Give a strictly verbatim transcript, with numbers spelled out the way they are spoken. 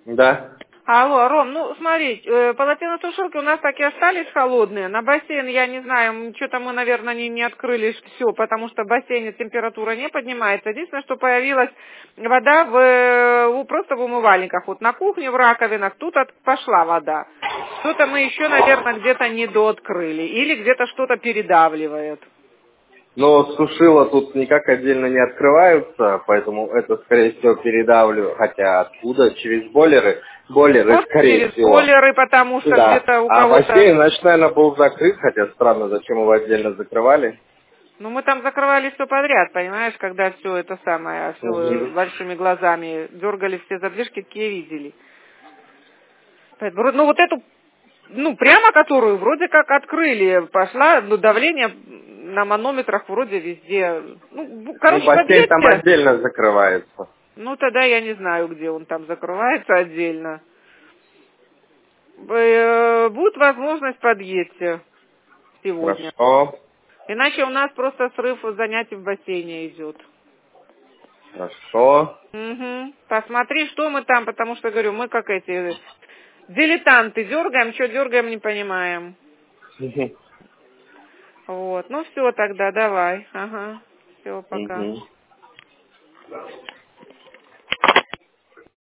Да. Алло, Ром, ну смотри, э, полотенцесушилки у нас так и остались холодные. На бассейн, я не знаю, что-то мы, наверное, не, не открыли все, потому что в бассейне температура не поднимается. Единственное, что появилась вода в, э, у- просто в умывальниках. Вот на кухне, в раковинах, тут от, пошла вода. Что-то мы еще, наверное, где-то не дооткрыли. Или где-то что-то передавливает. Но сушила тут никак отдельно не открываются, поэтому это, скорее всего, передавлю. Хотя откуда? Через бойлеры? Бойлеры, Просто скорее через всего. бойлеры, потому что Да. где-то у А кого-то... бассейн, значит, наверное, был закрыт, хотя странно, зачем его отдельно закрывали. Ну, мы там закрывали все подряд, понимаешь, когда все это самое, все Угу. большими глазами дергали все задвижки, такие видели. Поэтому, вроде- ну, вот эту, ну, прямо которую вроде как открыли, пошла, ну, давление на манометрах вроде везде. Ну, бу- Ну, короче, в бассейн там объекте, отдельно закрывается. ну, тогда я не знаю, где он там закрывается отдельно. Э, Будет возможность, подъедьте сегодня. Хорошо. Иначе у нас просто срыв занятий в бассейне идет. Хорошо. Угу. Посмотри, что мы там, потому что, говорю, мы как эти дилетанты, дергаем, что дергаем, не понимаем. Мгм. Вот, ну все тогда, давай. Ага, все, пока. Мгм.